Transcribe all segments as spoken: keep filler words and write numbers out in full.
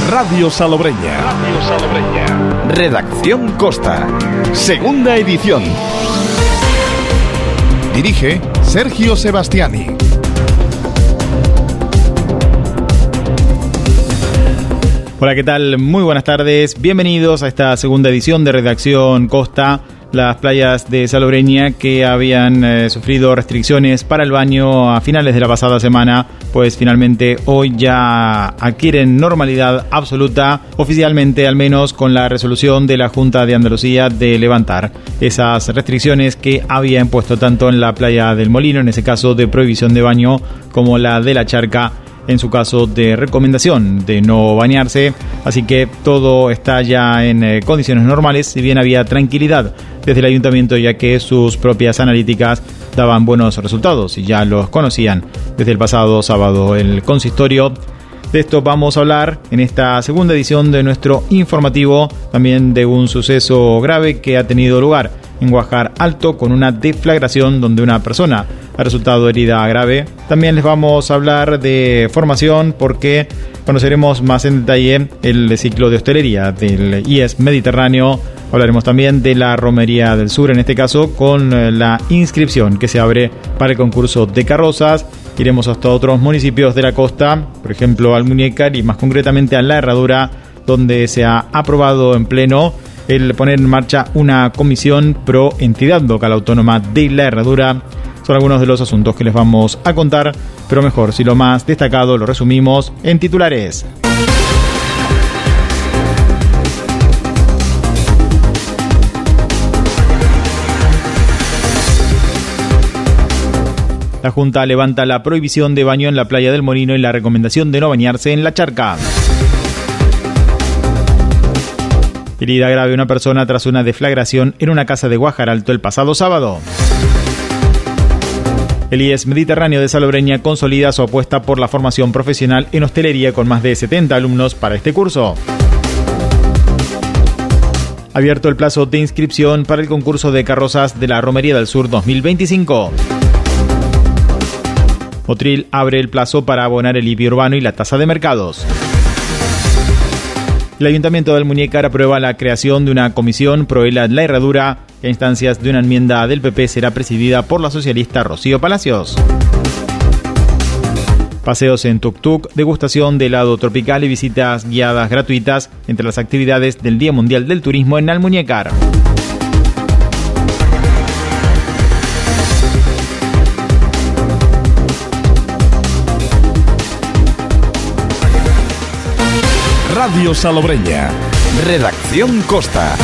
Radio Salobreña. Radio Salobreña. Redacción Costa. Segunda edición. Dirige Sergio Sebastiani. Hola, ¿qué tal? Muy buenas tardes. Bienvenidos a esta segunda edición de Redacción Costa. Las playas de Salobreña que habían eh, sufrido restricciones para el baño a finales de la pasada semana, pues finalmente hoy ya adquieren normalidad absoluta, oficialmente al menos con la resolución de la Junta de Andalucía de levantar esas restricciones que había impuesto tanto en la playa del Molino, en ese caso de prohibición de baño, como la de la Charca, en su caso de recomendación de no bañarse. Así que todo está ya en eh, condiciones normales, si bien había tranquilidad desde el ayuntamiento, ya que sus propias analíticas daban buenos resultados y ya los conocían desde el pasado sábado el consistorio. De esto vamos a hablar en esta segunda edición de nuestro informativo, también de un suceso grave que ha tenido lugar en Guajar Alto con una deflagración donde una persona ha resultado herida grave. También les vamos a hablar de formación porque conoceremos más en detalle el ciclo de hostelería del I E S Mediterráneo. Hablaremos también de la Romería del Sur, en este caso con la inscripción que se abre para el concurso de carrozas. Iremos hasta otros municipios de la costa, por ejemplo Almuñécar y más concretamente a La Herradura, donde se ha aprobado en pleno el poner en marcha una comisión pro entidad local autónoma de La Herradura. Son algunos de los asuntos que les vamos a contar, pero mejor si lo más destacado lo resumimos en titulares. La Junta levanta la prohibición de baño en la playa del Molino y la recomendación de no bañarse en la Charca. Herida grave una persona tras una deflagración en una casa de Guajar Alto el pasado sábado. El I E S Mediterráneo de Salobreña consolida su apuesta por la formación profesional en hostelería con más de setenta alumnos para este curso. Abierto el plazo de inscripción para el concurso de carrozas de la Romería del Sur dos mil veinticinco. Motril abre el plazo para abonar el I B I urbano y la tasa de mercados. El Ayuntamiento de Almuñécar aprueba la creación de una comisión pro La Herradura que a instancias de una enmienda del P P será presidida por la socialista Rocío Palacios. Paseos en tuk-tuk, degustación de helado tropical y visitas guiadas gratuitas entre las actividades del Día Mundial del Turismo en Almuñécar. Radio Salobreña. Redacción Costa.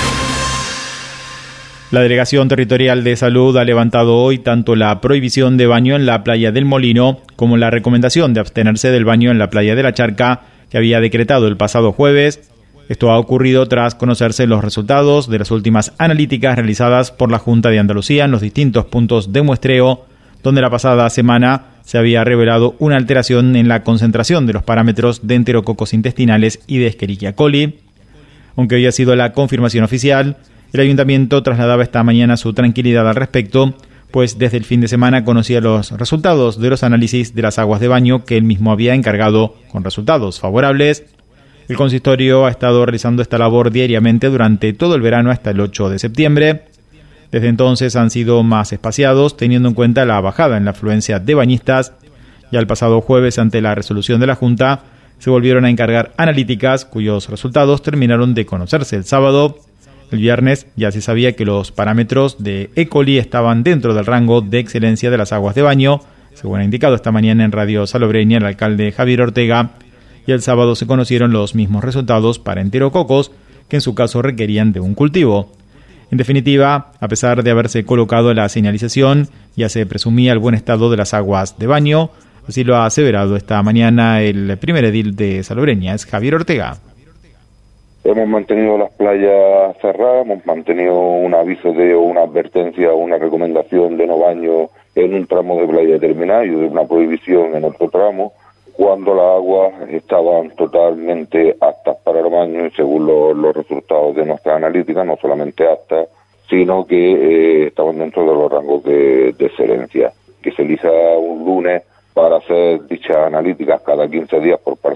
La Delegación Territorial de Salud ha levantado hoy tanto la prohibición de baño en la playa del Molino como la recomendación de abstenerse del baño en la playa de la Charca que había decretado el pasado jueves. Esto ha ocurrido tras conocerse los resultados de las últimas analíticas realizadas por la Junta de Andalucía en los distintos puntos de muestreo, donde la pasada semana se había revelado una alteración en la concentración de los parámetros de enterococos intestinales y de Escherichia coli. Aunque hoy ha sido la confirmación oficial, el Ayuntamiento trasladaba esta mañana su tranquilidad al respecto, pues desde el fin de semana conocía los resultados de los análisis de las aguas de baño que él mismo había encargado con resultados favorables. El consistorio ha estado realizando esta labor diariamente durante todo el verano hasta el ocho de septiembre. Desde entonces han sido más espaciados, teniendo en cuenta la bajada en la afluencia de bañistas. Ya el pasado jueves, ante la resolución de la Junta, se volvieron a encargar analíticas cuyos resultados terminaron de conocerse el sábado. El viernes ya se sabía que los parámetros de E. coli estaban dentro del rango de excelencia de las aguas de baño, según ha indicado esta mañana en Radio Salobreña el alcalde Javier Ortega, y el sábado se conocieron los mismos resultados para enterococos, que en su caso requerían de un cultivo. En definitiva, a pesar de haberse colocado la señalización, ya se presumía el buen estado de las aguas de baño. Así lo ha aseverado esta mañana el primer edil de Salobreña, es Javier Ortega. Hemos mantenido las playas cerradas, hemos mantenido un aviso de o una advertencia o una recomendación de no baño en un tramo de playa determinado y de una prohibición en otro tramo, cuando las aguas estaban totalmente aptas para el baño y según lo, los resultados de nuestras analíticas, no solamente aptas, sino que eh, estaban dentro de los rangos de, de excelencia, que se elija un lunes para hacer dichas analíticas cada quince días por parte de la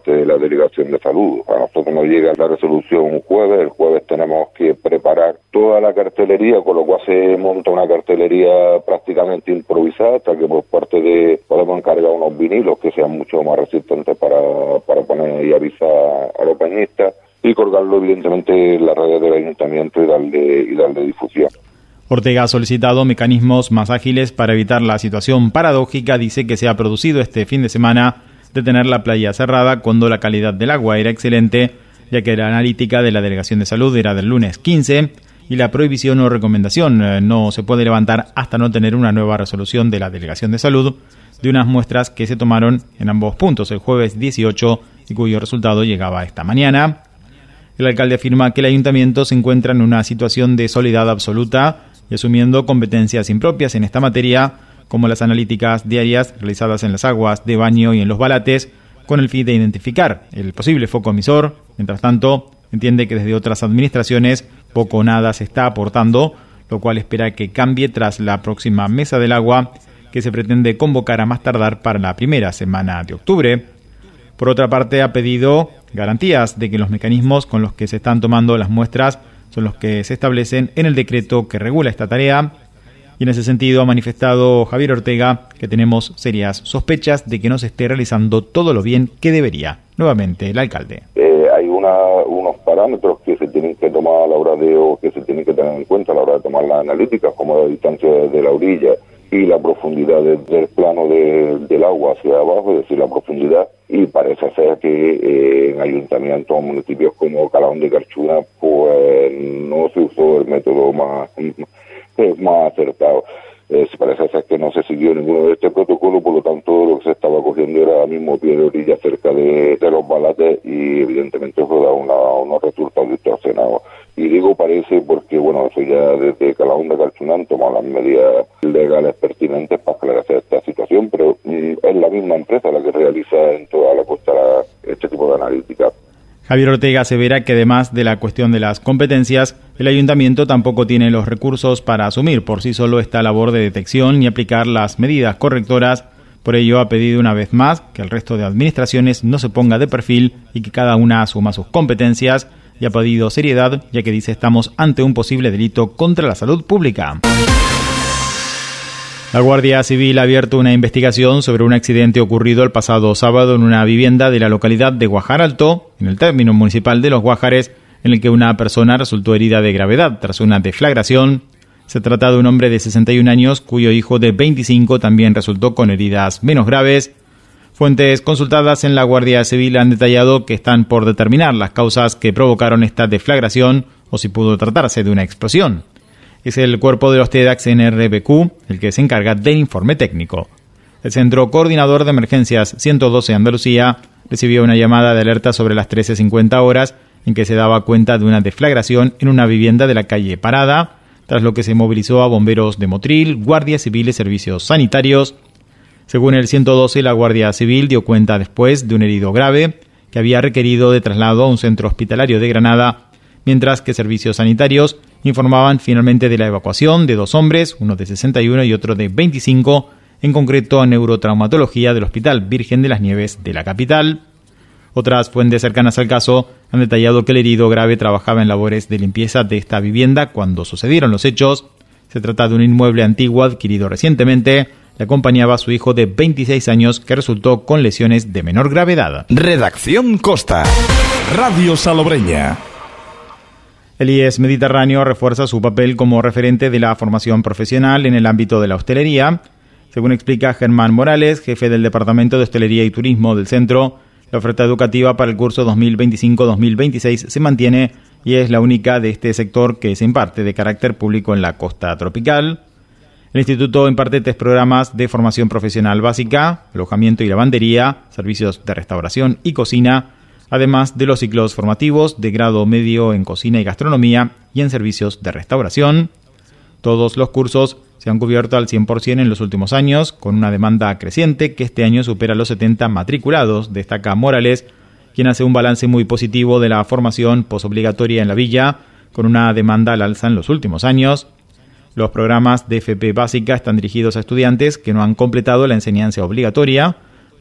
Delegación de Salud. A nosotros nos llega la resolución un jueves, el jueves tenemos que preparar toda la cartelería, con lo cual se monta una cartelería prácticamente improvisada, hasta que por parte de podemos encargar unos vinilos que sean mucho más resistentes para, para poner y avisar a los bañistas, y colgarlo evidentemente en las redes del ayuntamiento y darle, y darle difusión. Ortega ha solicitado mecanismos más ágiles para evitar la situación paradójica, dice, que se ha producido este fin de semana de tener la playa cerrada cuando la calidad del agua era excelente, ya que la analítica de la Delegación de Salud era del lunes quince y la prohibición o recomendación eh, no se puede levantar hasta no tener una nueva resolución de la Delegación de Salud de unas muestras que se tomaron en ambos puntos el jueves dieciocho y cuyo resultado llegaba esta mañana. El alcalde afirma que el ayuntamiento se encuentra en una situación de soledad absoluta y asumiendo competencias impropias en esta materia, como las analíticas diarias realizadas en las aguas de baño y en los balates, con el fin de identificar el posible foco emisor. Mientras tanto, entiende que desde otras administraciones poco o nada se está aportando, lo cual espera que cambie tras la próxima mesa del agua, que se pretende convocar a más tardar para la primera semana de octubre. Por otra parte, ha pedido garantías de que los mecanismos con los que se están tomando las muestras son los que se establecen en el decreto que regula esta tarea. Y en ese sentido ha manifestado Javier Ortega que tenemos serias sospechas de que no se esté realizando todo lo bien que debería. Nuevamente, el alcalde. Eh, hay una, unos parámetros que se tienen que tomar a la hora de, o que se tienen que tener en cuenta a la hora de tomar las analíticas, como la distancia de la orilla y la profundidad de, del plano de, del agua hacia abajo, es decir, la profundidad, y parece ser que eh, en ayuntamientos o municipios como Calahón de Carchuna, pues no se usó el método más, más acertado. Eh, parece ser que no se siguió ninguno de este protocolo, por lo tanto lo que se estaba cogiendo era mismo pie de orilla cerca de, de los balates, y evidentemente eso da una, unos resultados distorsionados. Y digo parece porque, bueno, eso ya desde Calahón de Carchuna han tomado las medidas legales pertinentes para aclarar esta situación, pero mm, es la misma empresa la que realiza en toda la costa este tipo de analítica. Javier Ortega asevera que además de la cuestión de las competencias, el ayuntamiento tampoco tiene los recursos para asumir por sí solo esta labor de detección y aplicar las medidas correctoras. Por ello ha pedido una vez más que el resto de administraciones no se ponga de perfil y que cada una asuma sus competencias, y ha pedido seriedad, ya que dice estamos ante un posible delito contra la salud pública. La Guardia Civil ha abierto una investigación sobre un accidente ocurrido el pasado sábado en una vivienda de la localidad de Guajar Alto, en el término municipal de Los Guajares, en el que una persona resultó herida de gravedad tras una deflagración. Se trata de un hombre de sesenta y un años cuyo hijo de veinticinco también resultó con heridas menos graves. Fuentes consultadas en la Guardia Civil han detallado que están por determinar las causas que provocaron esta deflagración o si pudo tratarse de una explosión. Es el cuerpo de los TEDx en R B Q el que se encarga del informe técnico. El Centro Coordinador de Emergencias ciento doce Andalucía recibió una llamada de alerta sobre las trece cincuenta horas en que se daba cuenta de una deflagración en una vivienda de la calle Parada, tras lo que se movilizó a bomberos de Motril, Guardia Civil y servicios sanitarios. Según el ciento doce, la Guardia Civil dio cuenta después de un herido grave que había requerido de traslado a un centro hospitalario de Granada, mientras que servicios sanitarios informaban finalmente de la evacuación de dos hombres, uno de sesenta y uno y otro de veinticinco, en concreto a neurotraumatología del Hospital Virgen de las Nieves de la capital. Otras fuentes cercanas al caso han detallado que el herido grave trabajaba en labores de limpieza de esta vivienda cuando sucedieron los hechos. Se trata de un inmueble antiguo adquirido recientemente. Le acompañaba a su hijo de veintiséis años que resultó con lesiones de menor gravedad. Redacción Costa. Radio Salobreña. El I E S Mediterráneo refuerza su papel como referente de la formación profesional en el ámbito de la hostelería. Según explica Germán Morales, jefe del Departamento de Hostelería y Turismo del centro, la oferta educativa para el curso dos mil veinticinco dos mil veintiséis se mantiene y es la única de este sector que se imparte de carácter público en la costa tropical. El instituto imparte tres programas de formación profesional básica, alojamiento y lavandería, servicios de restauración y cocina, además de los ciclos formativos de grado medio en cocina y gastronomía y en servicios de restauración. Todos los cursos se han cubierto al cien por ciento en los últimos años, con una demanda creciente que este año supera los setenta matriculados, destaca Morales, quien hace un balance muy positivo de la formación posobligatoria en la villa, con una demanda al alza en los últimos años. Los programas de F P básica están dirigidos a estudiantes que no han completado la enseñanza obligatoria,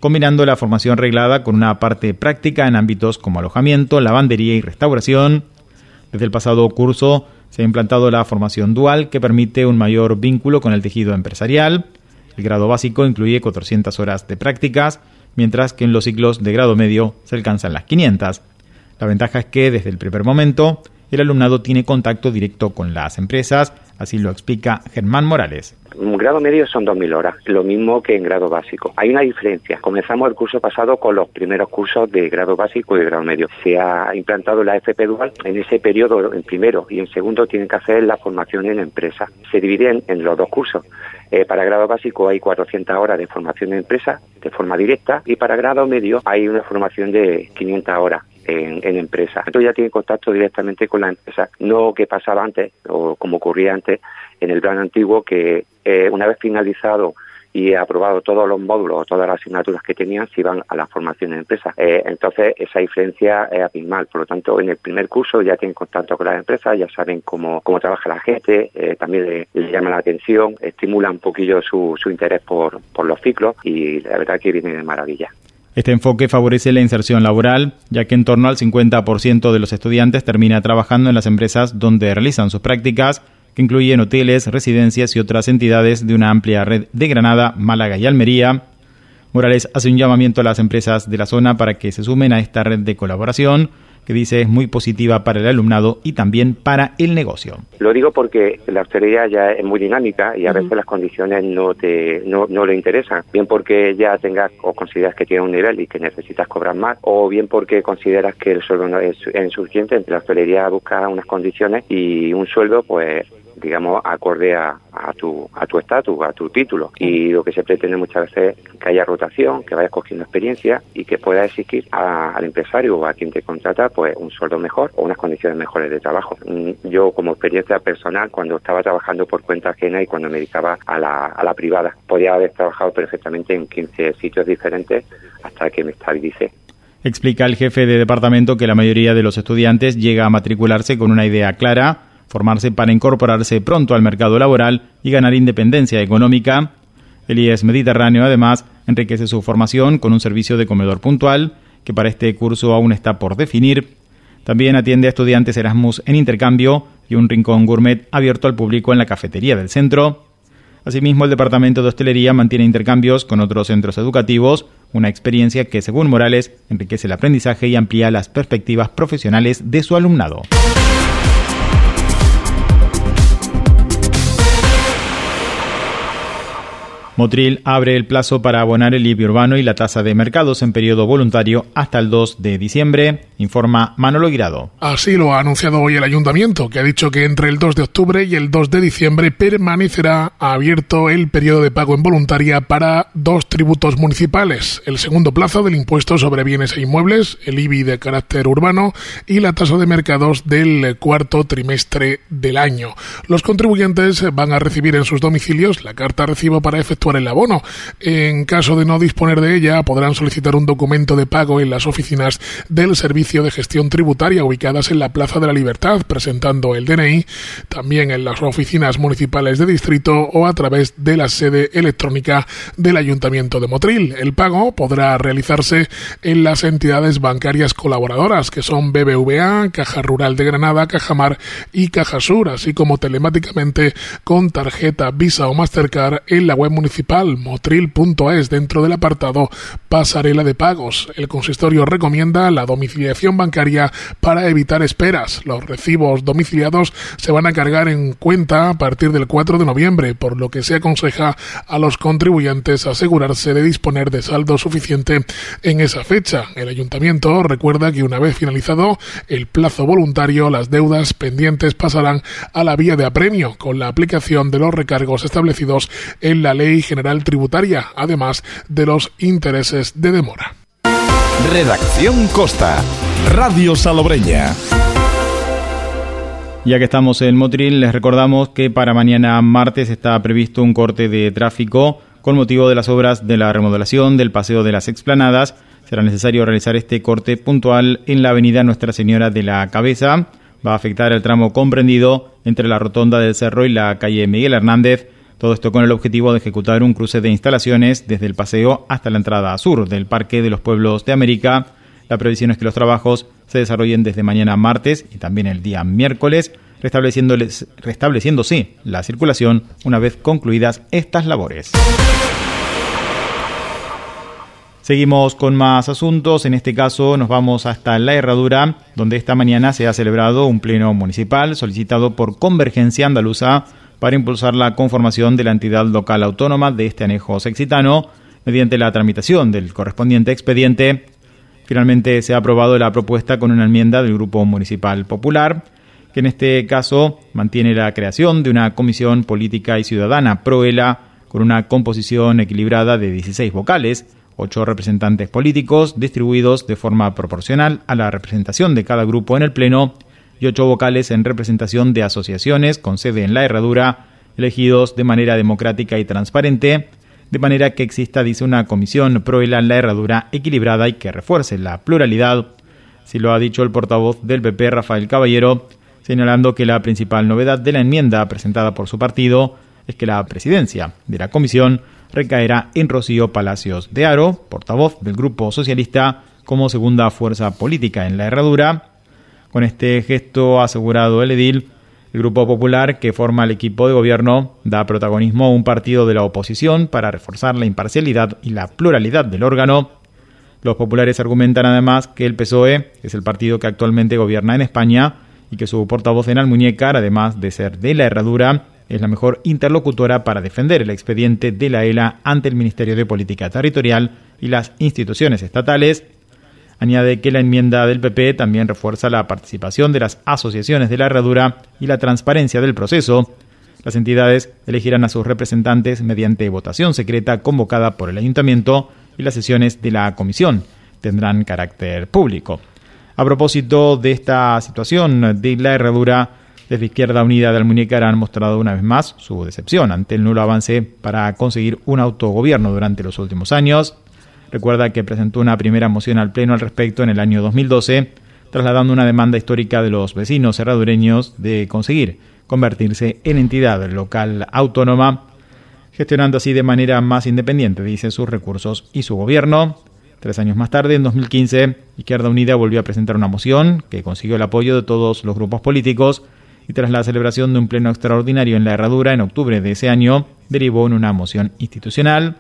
combinando la formación reglada con una parte práctica en ámbitos como alojamiento, lavandería y restauración. Desde el pasado curso se ha implantado la formación dual, que permite un mayor vínculo con el tejido empresarial. El grado básico incluye cuatrocientas horas de prácticas, mientras que en los ciclos de grado medio se alcanzan las quinientas. La ventaja es que desde el primer momento el alumnado tiene contacto directo con las empresas, así lo explica Germán Morales. En grado medio son dos mil horas, lo mismo que en grado básico. Hay una diferencia. Comenzamos el curso pasado con los primeros cursos de grado básico y de grado medio. Se ha implantado la F P dual. En ese periodo, en primero y en segundo, tienen que hacer la formación en empresa. Se dividen en los dos cursos. Eh, para grado básico hay cuatrocientas horas de formación en empresa, de forma directa, y para grado medio hay una formación de quinientas horas. En, en empresa. Entonces ya tiene contacto directamente con la empresa, no que pasaba antes, o como ocurría antes en el plan antiguo, que eh, una vez finalizado y aprobado todos los módulos o todas las asignaturas que tenían, se iban a la formación en empresa. Eh, entonces esa diferencia es abismal. Por lo tanto, en el primer curso ya tienen contacto con las empresas, ya saben cómo, cómo trabaja la gente, eh, también le, le llama la atención, estimula un poquillo su, su interés por, por los ciclos, y la verdad que viene de maravilla. Este enfoque favorece la inserción laboral, ya que en torno al cincuenta por ciento de los estudiantes termina trabajando en las empresas donde realizan sus prácticas, que incluyen hoteles, residencias y otras entidades de una amplia red de Granada, Málaga y Almería. Morales hace un llamamiento a las empresas de la zona para que se sumen a esta red de colaboración, que dice es muy positiva para el alumnado y también para el negocio. Lo digo porque la hostelería ya es muy dinámica y a veces las condiciones no te no, no le interesan, bien porque ya tengas o consideras que tienes un nivel y que necesitas cobrar más, o bien porque consideras que el sueldo no es, es insuficiente. La hostelería busca unas condiciones y un sueldo, pues digamos, acorde a, a tu a tu estatus, a tu título. Y lo que se pretende muchas veces es que haya rotación, que vayas cogiendo experiencia y que puedas exigir a, al empresario o a quien te contrata pues un sueldo mejor o unas condiciones mejores de trabajo. Yo, como experiencia personal, cuando estaba trabajando por cuenta ajena y cuando me dedicaba a la, a la privada, podía haber trabajado perfectamente en quince sitios diferentes hasta que me estabilicé. Explica el jefe de departamento que la mayoría de los estudiantes llega a matricularse con una idea clara: formarse para incorporarse pronto al mercado laboral y ganar independencia económica. El I E S Mediterráneo, además, enriquece su formación con un servicio de comedor puntual, que para este curso aún está por definir. También atiende a estudiantes Erasmus en intercambio y un rincón gourmet abierto al público en la cafetería del centro. Asimismo, el Departamento de Hostelería mantiene intercambios con otros centros educativos, una experiencia que, según Morales, enriquece el aprendizaje y amplía las perspectivas profesionales de su alumnado. Motril abre el plazo para abonar el I B I urbano y la tasa de mercados en periodo voluntario hasta el dos de diciembre, informa Manolo Guirado. Así lo ha anunciado hoy el Ayuntamiento, que ha dicho que entre el dos de octubre y el dos de diciembre permanecerá abierto el periodo de pago en voluntaria para dos tributos municipales: el segundo plazo del impuesto sobre bienes e inmuebles, el I B I de carácter urbano, y la tasa de mercados del cuarto trimestre del año. Los contribuyentes van a recibir en sus domicilios la carta recibo para efectuar el abono. En caso de no disponer de ella, podrán solicitar un documento de pago en las oficinas del Servicio de Gestión Tributaria ubicadas en la Plaza de la Libertad, presentando el D N I, también en las oficinas municipales de distrito o a través de la sede electrónica del Ayuntamiento de Motril. El pago podrá realizarse en las entidades bancarias colaboradoras, que son B B V A, Caja Rural de Granada, Cajamar y Cajasur, así como telemáticamente con tarjeta Visa o Mastercard en la web municipal motril punto es, dentro del apartado Pasarela de Pagos. El consistorio recomienda la domiciliación bancaria para evitar esperas. Los recibos domiciliados se van a cargar en cuenta a partir del cuatro de noviembre, por lo que se aconseja a los contribuyentes asegurarse de disponer de saldo suficiente en esa fecha. El Ayuntamiento recuerda que una vez finalizado el plazo voluntario, las deudas pendientes pasarán a la vía de apremio con la aplicación de los recargos establecidos en la Ley General Tributaria, además de los intereses de demora. Redacción Costa, Radio Salobreña. Ya que estamos en Motril, les recordamos que para mañana martes está previsto un corte de tráfico con motivo de las obras de la remodelación del Paseo de las Explanadas. Será necesario realizar este corte puntual en la avenida Nuestra Señora de la Cabeza. Va a afectar el tramo comprendido entre la Rotonda del Cerro y la calle Miguel Hernández. Todo esto con el objetivo de ejecutar un cruce de instalaciones desde el paseo hasta la entrada sur del Parque de los Pueblos de América. La previsión es que los trabajos se desarrollen desde mañana martes y también el día miércoles, restableciéndose la circulación una vez concluidas estas labores. Seguimos con más asuntos. En este caso nos vamos hasta La Herradura, donde esta mañana se ha celebrado un pleno municipal solicitado por Convergencia Andaluza para impulsar la conformación de la entidad local autónoma de este anejo sextitano mediante la tramitación del correspondiente expediente. Finalmente se ha aprobado la propuesta con una enmienda del Grupo Municipal Popular, que en este caso mantiene la creación de una Comisión Política y Ciudadana Proela con una composición equilibrada de dieciséis vocales, ocho representantes políticos distribuidos de forma proporcional a la representación de cada grupo en el Pleno y ocho vocales en representación de asociaciones con sede en La Herradura, elegidos de manera democrática y transparente, de manera que exista, dice, una comisión Proela en La Herradura equilibrada y que refuerce la pluralidad. Así lo ha dicho el portavoz del P P, Rafael Caballero, señalando que la principal novedad de la enmienda presentada por su partido es que la presidencia de la comisión recaerá en Rocío Palacios de Haro, portavoz del Grupo Socialista, como segunda fuerza política en La Herradura. Con este gesto, ha asegurado el edil, el Grupo Popular, que forma el equipo de gobierno, da protagonismo a un partido de la oposición para reforzar la imparcialidad y la pluralidad del órgano. Los populares argumentan además que el P S O E es el partido que actualmente gobierna en España y que su portavoz en Almuñécar, además de ser de La Herradura, es la mejor interlocutora para defender el expediente de la E L A ante el Ministerio de Política Territorial y las instituciones estatales. Añade que la enmienda del P P también refuerza la participación de las asociaciones de La Herradura y la transparencia del proceso. Las entidades elegirán a sus representantes mediante votación secreta convocada por el Ayuntamiento y las sesiones de la comisión tendrán carácter público. A propósito de esta situación de La Herradura, desde Izquierda Unida de Almuñécar han mostrado una vez más su decepción ante el nulo avance para conseguir un autogobierno durante los últimos años. Recuerda que presentó una primera moción al Pleno al respecto en el año dos mil doce, trasladando una demanda histórica de los vecinos herradureños de conseguir convertirse en entidad local autónoma, gestionando así de manera más independiente, dice, sus recursos y su gobierno. Tres años más tarde, en dos mil quince, Izquierda Unida volvió a presentar una moción que consiguió el apoyo de todos los grupos políticos y tras la celebración de un pleno extraordinario en La Herradura en octubre de ese año, derivó en una moción institucional.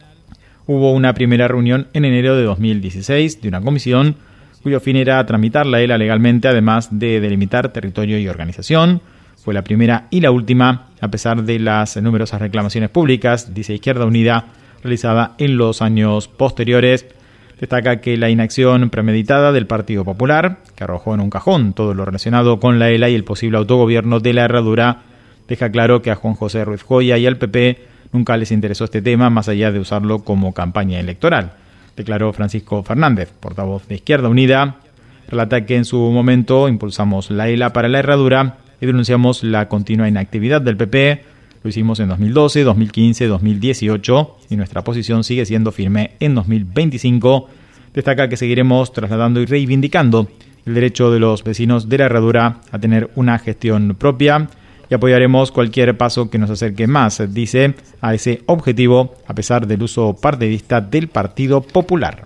Hubo una primera reunión en enero de dos mil dieciséis de una comisión cuyo fin era tramitar la E L A legalmente, además de delimitar territorio y organización. Fue la primera y la última, a pesar de las numerosas reclamaciones públicas, dice Izquierda Unida, realizada en los años posteriores. Destaca que la inacción premeditada del Partido Popular, que arrojó en un cajón todo lo relacionado con la E L A y el posible autogobierno de La Herradura, deja claro que a Juan José Ruiz Joya y al P P nunca les interesó este tema más allá de usarlo como campaña electoral, declaró Francisco Fernández, portavoz de Izquierda Unida. Relata que en su momento impulsamos la E L A para La Herradura y denunciamos la continua inactividad del P P. Lo hicimos en dos mil doce, dos mil quince, dos mil dieciocho y nuestra posición sigue siendo firme en dos mil veinticinco. Destaca que seguiremos trasladando y reivindicando el derecho de los vecinos de La Herradura a tener una gestión propia y apoyaremos cualquier paso que nos acerque más, dice, a ese objetivo, a pesar del uso partidista del Partido Popular.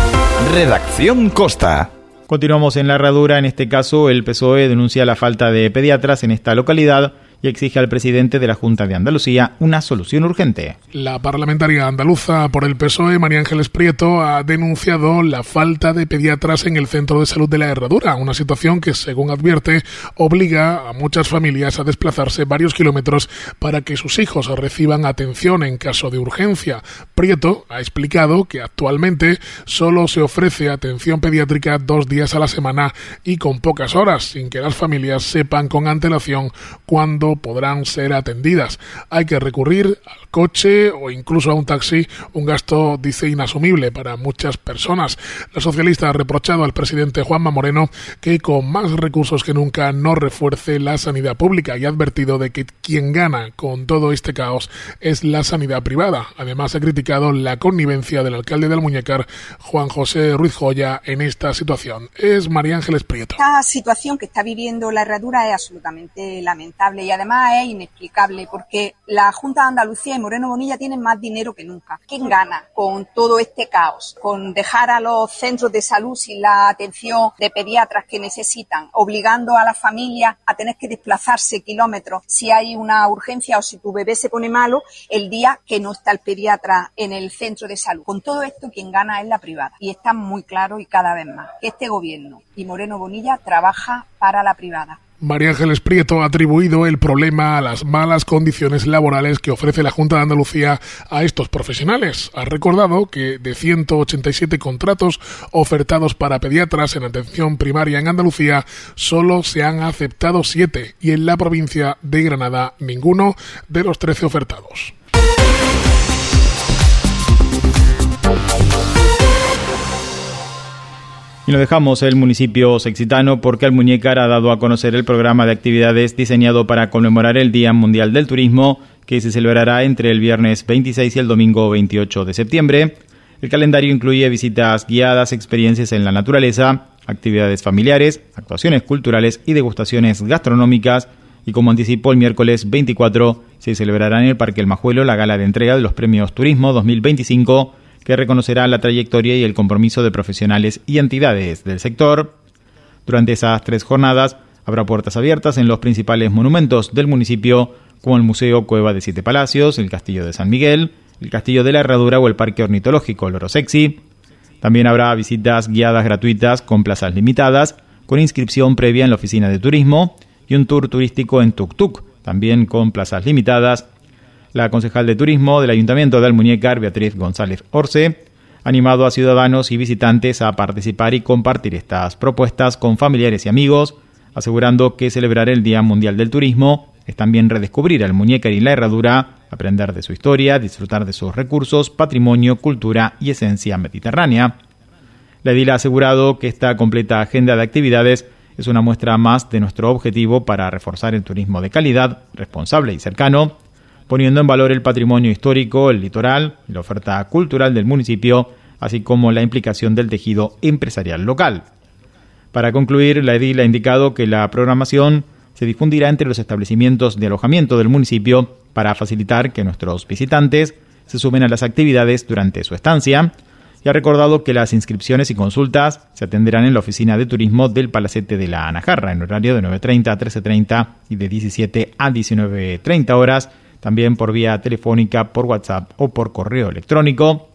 Redacción Costa. Continuamos en La Herradura. En este caso, el P S O E denuncia la falta de pediatras en esta localidad y exige al presidente de la Junta de Andalucía una solución urgente. La parlamentaria andaluza por el P S O E, María Ángeles Prieto, ha denunciado la falta de pediatras en el Centro de Salud de La Herradura, una situación que, según advierte, obliga a muchas familias a desplazarse varios kilómetros para que sus hijos reciban atención en caso de urgencia. Prieto ha explicado que actualmente solo se ofrece atención pediátrica dos días a la semana y con pocas horas, sin que las familias sepan con antelación cuándo podrán ser atendidas. Hay que recurrir al coche o incluso a un taxi, un gasto, dice, inasumible para muchas personas. La socialista ha reprochado al presidente Juanma Moreno que con más recursos que nunca no refuerce la sanidad pública y ha advertido de que quien gana con todo este caos es la sanidad privada. Además ha criticado la connivencia del alcalde de Almuñécar, Juan José Ruiz Joya, en esta situación. Es María Ángeles Prieto. Esta situación que está viviendo La Herradura es absolutamente lamentable y además es inexplicable porque la Junta de Andalucía y Moreno Bonilla tienen más dinero que nunca. ¿Quién gana con todo este caos? Con dejar a los centros de salud sin la atención de pediatras que necesitan, obligando a las familias a tener que desplazarse kilómetros si hay una urgencia o si tu bebé se pone malo el día que no está el pediatra en el centro de salud. Con todo esto, quien gana es la privada. Y está muy claro y cada vez más que este gobierno y Moreno Bonilla trabaja para la privada. María Ángeles Prieto ha atribuido el problema a las malas condiciones laborales que ofrece la Junta de Andalucía a estos profesionales. Ha recordado que de ciento ochenta y siete contratos ofertados para pediatras en atención primaria en Andalucía, solo se han aceptado siete y en la provincia de Granada ninguno de los trece ofertados. Y nos dejamos el municipio sextitano porque Almuñécar ha dado a conocer el programa de actividades diseñado para conmemorar el Día Mundial del Turismo, que se celebrará entre el viernes veintiséis y el domingo veintiocho de septiembre. El calendario incluye visitas guiadas, experiencias en la naturaleza, actividades familiares, actuaciones culturales y degustaciones gastronómicas. Y como anticipó, el miércoles veinticuatro se celebrará en el Parque El Majuelo la gala de entrega de los premios Turismo dos mil veinticinco, que reconocerá la trayectoria y el compromiso de profesionales y entidades del sector. Durante esas tres jornadas habrá puertas abiertas en los principales monumentos del municipio, como el Museo Cueva de Siete Palacios, el Castillo de San Miguel, el Castillo de la Herradura o el Parque Ornitológico Loro Sexy. También habrá visitas guiadas gratuitas con plazas limitadas, con inscripción previa en la oficina de turismo, y un tour turístico en tuk-tuk, también con plazas limitadas. La concejal de turismo del Ayuntamiento de Almuñécar, Beatriz González Orce, ha animado a ciudadanos y visitantes a participar y compartir estas propuestas con familiares y amigos, asegurando que celebrar el Día Mundial del Turismo es también redescubrir Almuñécar y la Herradura, aprender de su historia, disfrutar de sus recursos, patrimonio, cultura y esencia mediterránea. La edil ha asegurado que esta completa agenda de actividades es una muestra más de nuestro objetivo para reforzar el turismo de calidad, responsable y cercano, poniendo en valor el patrimonio histórico, el litoral y la oferta cultural del municipio, así como la implicación del tejido empresarial local. Para concluir, la edil ha indicado que la programación se difundirá entre los establecimientos de alojamiento del municipio para facilitar que nuestros visitantes se sumen a las actividades durante su estancia, y ha recordado que las inscripciones y consultas se atenderán en la oficina de turismo del Palacete de la Anajarra en horario de nueve treinta a trece treinta y de diecisiete a diecinueve treinta horas, también por vía telefónica, por WhatsApp o por correo electrónico.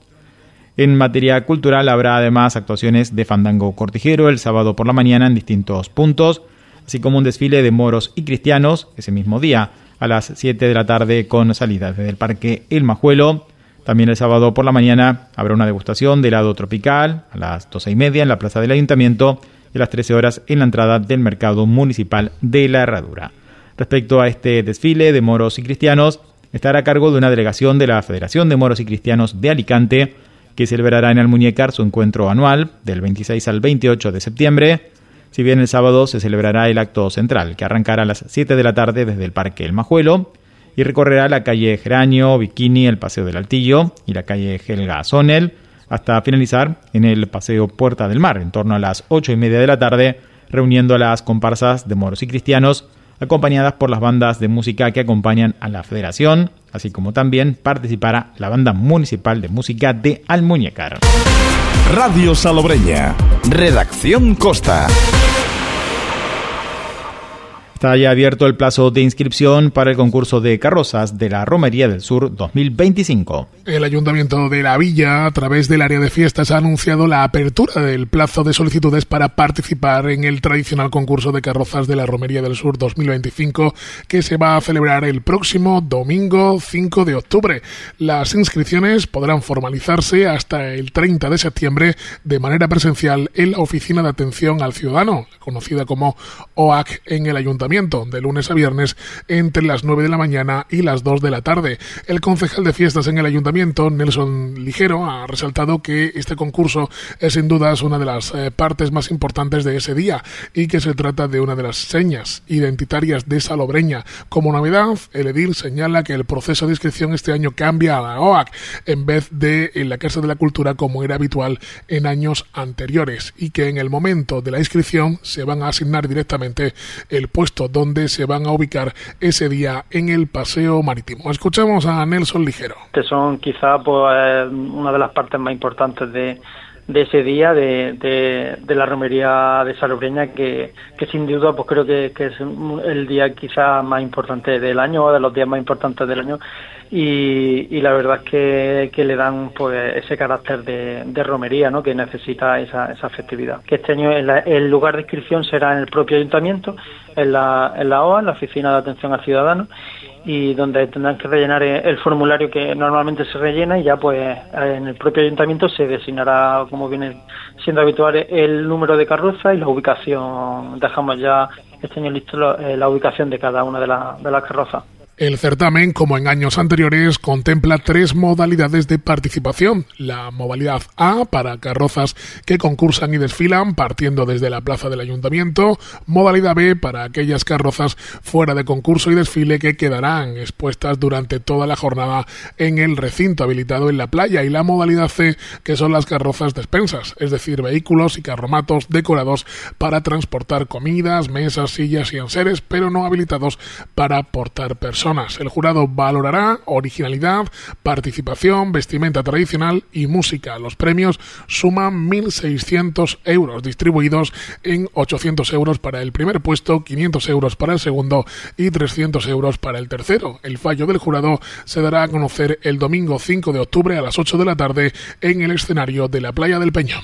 En materia cultural habrá además actuaciones de fandango cortijero el sábado por la mañana en distintos puntos, así como un desfile de moros y cristianos ese mismo día a las siete de la tarde con salida desde el Parque El Majuelo. También el sábado por la mañana habrá una degustación de helado tropical a las doce y media en la plaza del Ayuntamiento y a las trece horas en la entrada del Mercado Municipal de la Herradura. Respecto a este desfile de moros y cristianos, estará a cargo de una delegación de la Federación de Moros y Cristianos de Alicante, que celebrará en Almuñécar su encuentro anual del veintiséis al veintiocho de septiembre. Si bien el sábado se celebrará el acto central, que arrancará a las siete de la tarde desde el Parque El Majuelo y recorrerá la calle Geranio, Bikini, el Paseo del Altillo y la calle Helga Sonel, hasta finalizar en el Paseo Puerta del Mar, en torno a las ocho y media de la tarde, reuniendo a las comparsas de moros y cristianos, acompañadas por las bandas de música que acompañan a la federación, así como también participará la Banda Municipal de Música de Almuñécar. Radio Salobreña, Redacción Costa. Está ya abierto el plazo de inscripción para el concurso de carrozas de la Romería del Sur dos mil veinticinco. El Ayuntamiento de la Villa, a través del área de fiestas, ha anunciado la apertura del plazo de solicitudes para participar en el tradicional concurso de carrozas de la Romería del Sur dos mil veinticinco, que se va a celebrar el próximo domingo cinco de octubre. Las inscripciones podrán formalizarse hasta el treinta de septiembre de manera presencial en la Oficina de Atención al Ciudadano, conocida como O A C, en el Ayuntamiento, de lunes a viernes entre las nueve de la mañana y las dos de la tarde. El concejal de fiestas en el Ayuntamiento, Nelson Ligero, ha resaltado que este concurso es sin dudas una de las eh, partes más importantes de ese día y que se trata de una de las señas identitarias de Salobreña. Como novedad, el edil señala que el proceso de inscripción este año cambia a la O A C en vez de en la Casa de la Cultura como era habitual en años anteriores, y que en el momento de la inscripción se van a asignar directamente el puesto punto donde se van a ubicar ese día en el paseo marítimo. Escuchamos a Nelson Ligero. Que son quizá pues una de las partes más importantes de de ese día de, de, de la romería de Salobreña, que, que sin duda pues creo que, que es el día quizá más importante del año, o de los días más importantes del año, y, y la verdad es que, que le dan pues ese carácter de, de romería, ¿no?, que necesita esa, esa festividad. Que este año el, el lugar de inscripción será en el propio ayuntamiento, en la, en la O A, en la Oficina de Atención al Ciudadano, y donde tendrán que rellenar el formulario que normalmente se rellena, y ya pues en el propio ayuntamiento se designará, como viene siendo habitual, el número de carroza y la ubicación. Dejamos ya este año listo la, la ubicación de cada una de, la, de las carrozas. El certamen, como en años anteriores, contempla tres modalidades de participación. La modalidad A, para carrozas que concursan y desfilan partiendo desde la plaza del ayuntamiento. Modalidad B, para aquellas carrozas fuera de concurso y desfile que quedarán expuestas durante toda la jornada en el recinto habilitado en la playa. Y la modalidad C, que son las carrozas despensas, es decir, vehículos y carromatos decorados para transportar comidas, mesas, sillas y enseres, pero no habilitados para portar personas. El jurado valorará originalidad, participación, vestimenta tradicional y música. Los premios suman mil seiscientos euros, distribuidos en ochocientos euros para el primer puesto, quinientos euros para el segundo y trescientos euros para el tercero. El fallo del jurado se dará a conocer el domingo cinco de octubre a las ocho de la tarde en el escenario de la Playa del Peñón.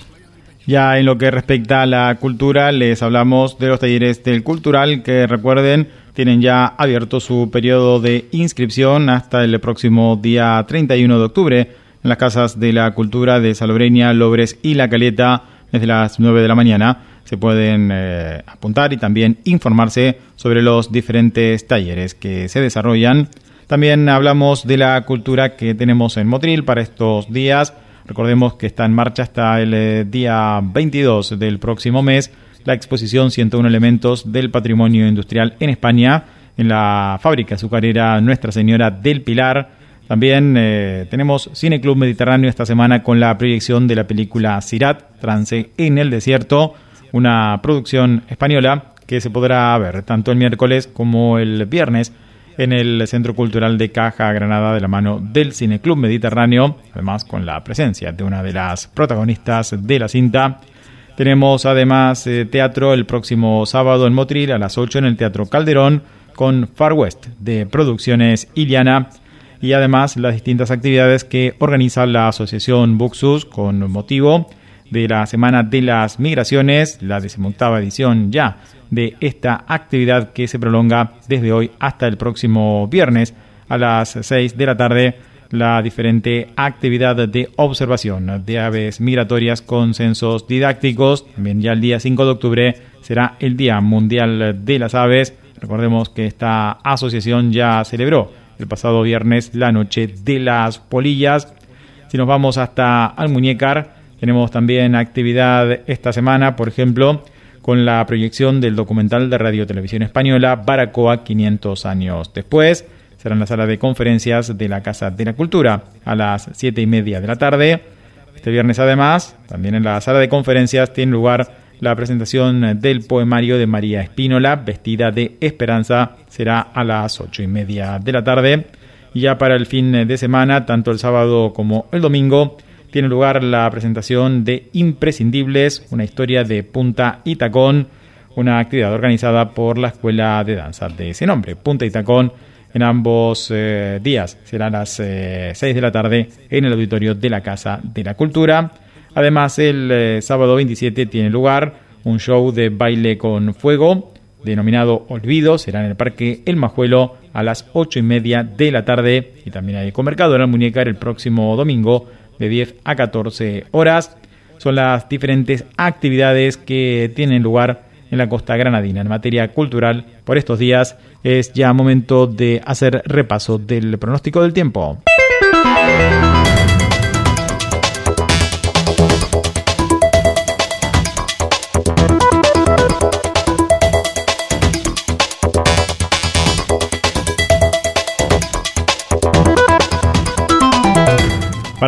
Ya en lo que respecta a la cultura, les hablamos de los talleres del Cultural, que recuerden, tienen ya abierto su periodo de inscripción hasta el próximo día treinta y uno de octubre en las casas de la cultura de Salobreña, Lobres y La Caleta. Desde las nueve de la mañana se pueden eh, apuntar y también informarse sobre los diferentes talleres que se desarrollan. También hablamos de la cultura que tenemos en Motril para estos días. Recordemos que está en marcha hasta el eh, día veintidós del próximo mes la exposición ciento uno elementos del patrimonio industrial en España, en la fábrica azucarera Nuestra Señora del Pilar. También eh, tenemos Cine Club Mediterráneo esta semana con la proyección de la película Sirat, Trance en el Desierto, una producción española que se podrá ver tanto el miércoles como el viernes en el Centro Cultural de Caja Granada, de la mano del Cine Club Mediterráneo, además con la presencia de una de las protagonistas de la cinta. Tenemos además eh, teatro el próximo sábado en Motril a las ocho en el Teatro Calderón con Far West de Producciones Iliana, y además las distintas actividades que organiza la Asociación Buxus con motivo de la Semana de las Migraciones, la decimoctava edición ya de esta actividad que se prolonga desde hoy hasta el próximo viernes a las seis de la tarde. La diferente actividad de observación de aves migratorias con censos didácticos. También ya el día cinco de octubre será el Día Mundial de las Aves. Recordemos que esta asociación ya celebró el pasado viernes la Noche de las Polillas. Si nos vamos hasta Almuñécar, tenemos también actividad esta semana, por ejemplo, con la proyección del documental de Radio Televisión Española Baracoa quinientos años después. Será en la sala de conferencias de la Casa de la Cultura a las siete y media de la tarde. Este viernes, además, también en la sala de conferencias tiene lugar la presentación del poemario de María Espínola, Vestida de Esperanza. Será a las ocho y media de la tarde. Y ya para el fin de semana, tanto el sábado como el domingo, tiene lugar la presentación de Imprescindibles, una historia de punta y tacón, una actividad organizada por la Escuela de Danza de ese nombre, Punta y Tacón. En ambos eh, días será a las eh, seis de la tarde en el auditorio de la Casa de la Cultura. Además, el eh, sábado veintisiete tiene lugar un show de baile con fuego denominado Olvido. Será en el Parque El Majuelo a las ocho y media de la tarde. Y también hay Ecomercado en Almuñécar el próximo domingo de diez a catorce horas. Son las diferentes actividades que tienen lugar en la costa granadina en materia cultural por estos días. Es ya momento de hacer repaso del pronóstico del tiempo.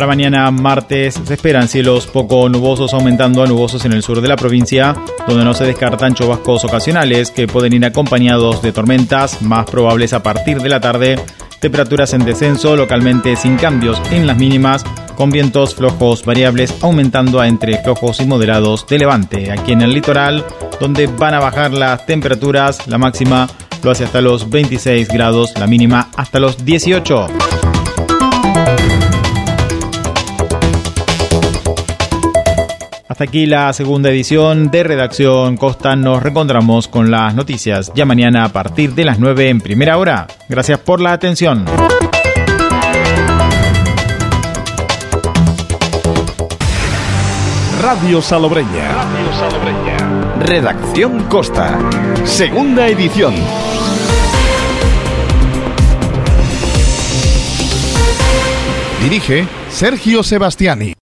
Para mañana martes se esperan cielos poco nubosos, aumentando a nubosos en el sur de la provincia, donde no se descartan chubascos ocasionales que pueden ir acompañados de tormentas, más probables a partir de la tarde. Temperaturas en descenso, localmente sin cambios en las mínimas, con vientos flojos variables aumentando a entre flojos y moderados de levante. Aquí en el litoral, donde van a bajar las temperaturas, la máxima lo hace hasta los veintiséis grados, la mínima hasta los dieciocho. Hasta aquí la segunda edición de Redacción Costa. Nos reencontramos con las noticias ya mañana a partir de las nueve en primera hora. Gracias por la atención. Radio Salobreña. Radio Salobreña. Redacción Costa. Segunda edición. Dirige Sergio Sebastiani.